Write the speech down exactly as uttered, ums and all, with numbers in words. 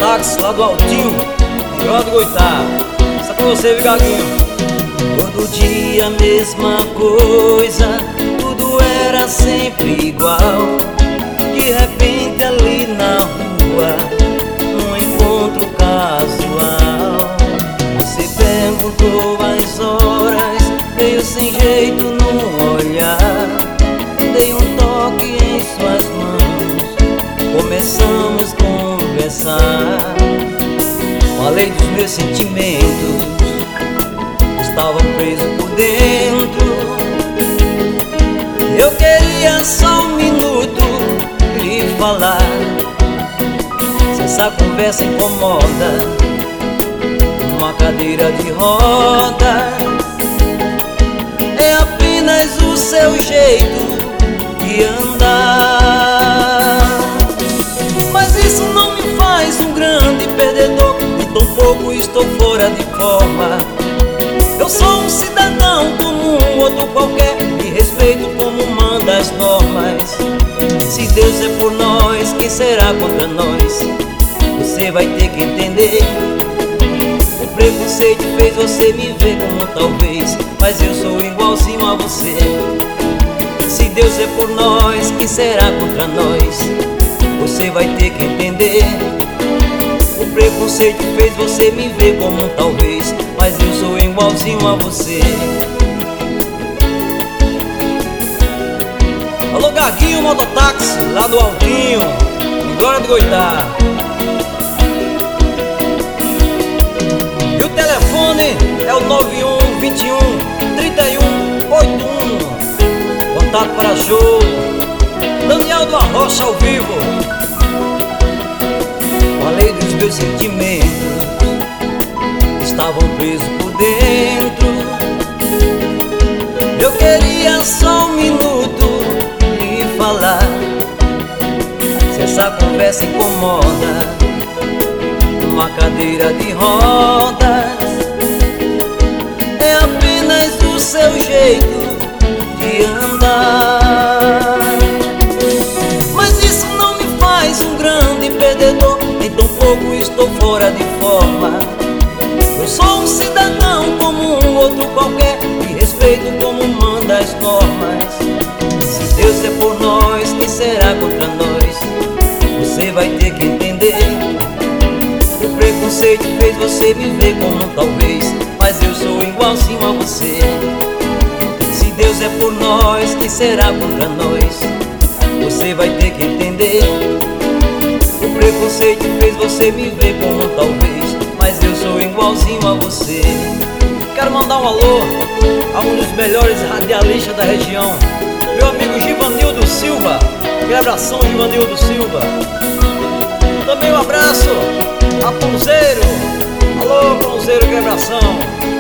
mototáxi lá do Altinho, Grande Goitá. Isso é pra você, Vigaguinho. Todo dia a mesma coisa, tudo era sempre igual. De repente ali na rua, um encontro casual. Você perguntou as horas, veio sem jeito no olhar. Dei um toque em suas mãos, começamos a conversar. Falei dos meus sentimentos, estavam presos por dentro. Eu queria só um minuto lhe falar. Se essa conversa incomoda, uma cadeira de roda é apenas o seu jeito de andar. Mas isso não me faz um grande perdedor, e tão pouco estou fora de forma. Eu sou um cidadão como um outro qualquer, e respeito como manda as normas. Se Deus é por nós, quem será contra nós? Você vai ter que entender. O preconceito fez você me ver como talvez, mas eu sou igualzinho a você. Se Deus é por nós, quem será contra nós? Você vai ter que entender. O preconceito fez você me ver como talvez, mas eu sou igualzinho a você. Alô, Gaguinho, mototáxi lá do Altinho, em Glória de Goitá. E o telefone é o nove um vinte e um trinta e um oitenta e um. Contato para show Daniel do Arrocha ao vivo. Falei dos meus sentimentos, estavam presos por dentro. Eu queria só um minuto lhe falar. Se essa conversa incomoda, uma cadeira de rodas é apenas o seu jeito de andar. Mas isso não me faz um grande perdedor, em tão pouco estou fora de forma. Eu sou um cidadão como um outro qualquer, e respeito como manda as normas. Se Deus é por nós, quem será contra nós? Você vai ter que entender. O preconceito fez você me ver como talvez, mas eu sou igualzinho a você. Se Deus é por nós, quem será contra nós? Você vai ter que entender. O preconceito fez você me ver como talvez, mas eu sou igualzinho a você. Quero mandar um alô a um dos melhores radialistas da região, meu amigo Givanildo Silva. Aquele abração, Givanildo Silva. Também um abraço a Ponzeiro. Alô, Ponzeiro, que abração.